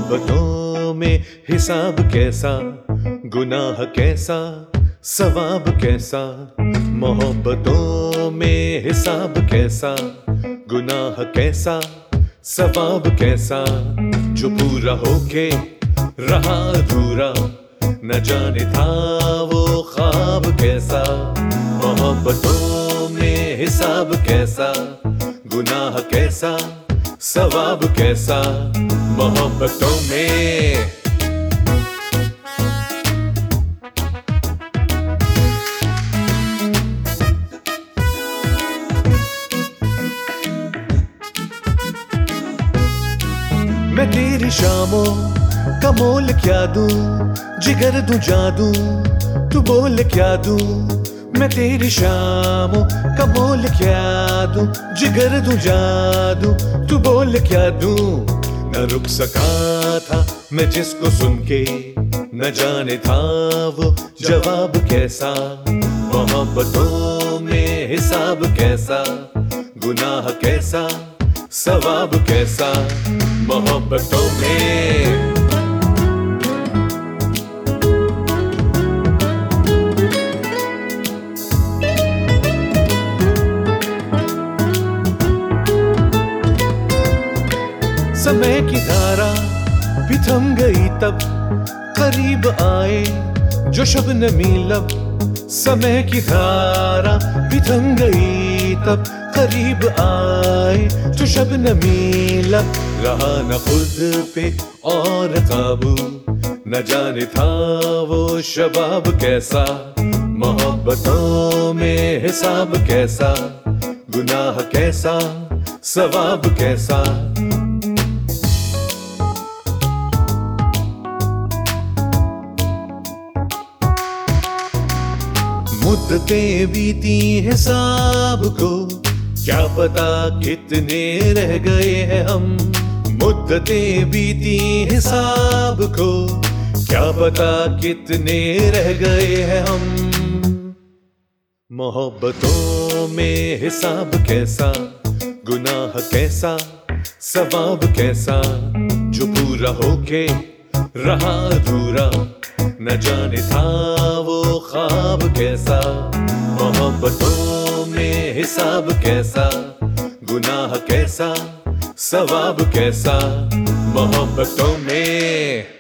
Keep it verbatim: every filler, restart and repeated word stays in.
मोहब्बतों में हिसाब कैसा, गुनाह कैसा, सवाब कैसा। मोहब्बतों में हिसाब कैसा, गुनाह कैसा, सवाब कैसा। जो पूरा होके रहा अधूरा, न जाने था वो ख्वाब कैसा। मोहब्बतों में हिसाब कैसा, गुनाह कैसा, सवाब कैसा। मोहब्बतों में मैं तेरी शामों का मोल क्या दूं, जिगर दूं जादू, तू बोल क्या दूं। मैं तेरी शामों का मोल क्या दूं, जिगर दूं जादू, तू बोल क्या दूं। न रुक सका था मैं जिसको सुन के, न जाने था वो जवाब कैसा। मोहब्बतों में हिसाब कैसा, गुनाह कैसा, सवाब कैसा। मोहब्बतों में समय की धारा भी थम गई तब, करीब आए जो शबनमी लब। समय की धारा भी थम गई तब, करीब आए जो शबनमी लब। रहा न खुद पे और काबू, न जाने था वो शबाब कैसा। मोहब्बतों में हिसाब कैसा, गुनाह कैसा, सवाब कैसा। मुद्दतें बीती हिसाब को, क्या पता कितने रह गए हैं हम। मुद्दतें बीती हिसाब को, क्या पता कितने रह गए हैं हम। मोहब्बतों में हिसाब कैसा, गुनाह कैसा, सवाब कैसा। जो पूरा होके रहा अधूरा, न जाने था वो ख्वाब कैसा। मोहब्बतों में हिसाब कैसा, गुनाह कैसा, सवाब कैसा। मोहब्बतों में